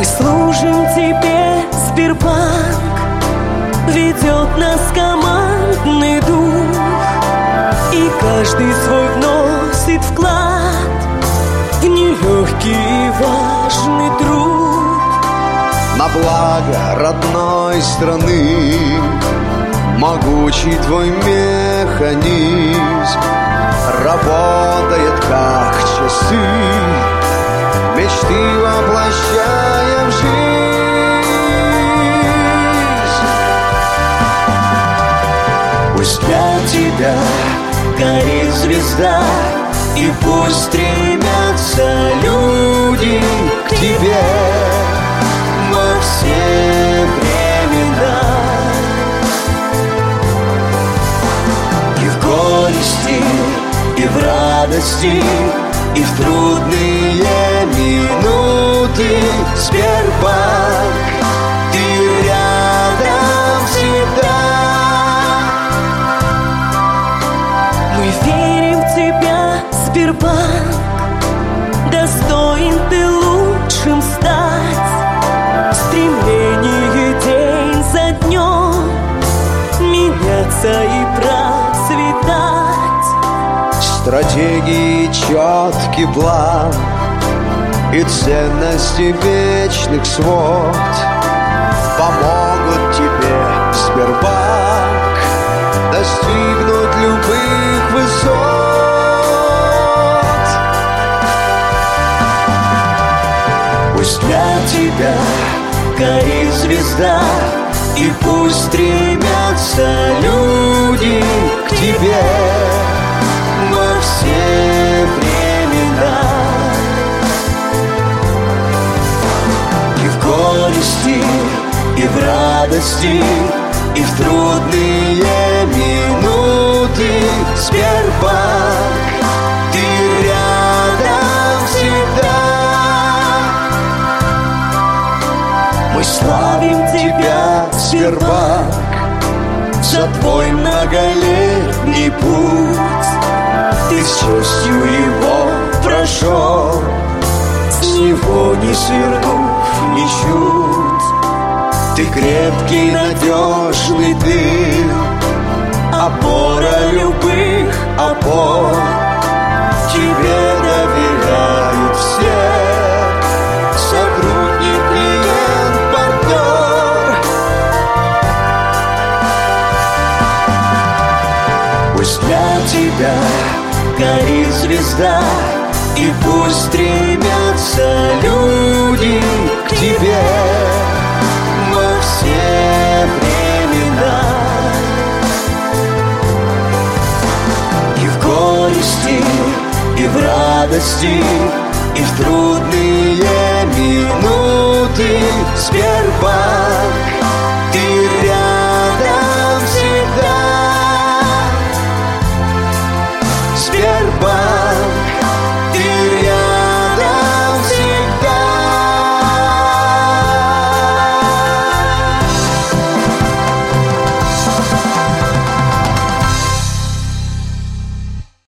Мы служим тебе, Сбербанк, ведет нас командный дух, и каждый свой вносит вклад в нелегкий и важный труд. На благо родной страны могучий твой механизм работает как часы, мечты воплощая в жизнь. Пусть для тебя горит звезда, и пусть стремятся люди к тебе во все времена. И в горести, и в радости, и в трудные минуты, Сбербанк, ты рядом всегда. Мы верим в тебя, Сбербанк, достоин ты лучшим стать. Стремление день за днем меняться и процветать. Стратегии, четкий план и ценности вечных свод помогут тебе, Сбербанк, достигнуть любых высот. Пусть для тебя горит звезда, и пусть стремятся люди к тебе во все времена. И в горести, и в радости, и в трудные минуты, Сбербанк, ты рядом всегда. Мы славим тебя, Сбербанк, за твой многолетний путь. Ты с честью его прошел, с него не свернув ни чуть. Ты крепкий, надежный тыл, опора любых опор. Тебе доверяют все, сотрудник, клиент, партнер. Пусть для тебя горит звезда, и пусть стремятся люди к тебе во все времена. И в горести, и в радости,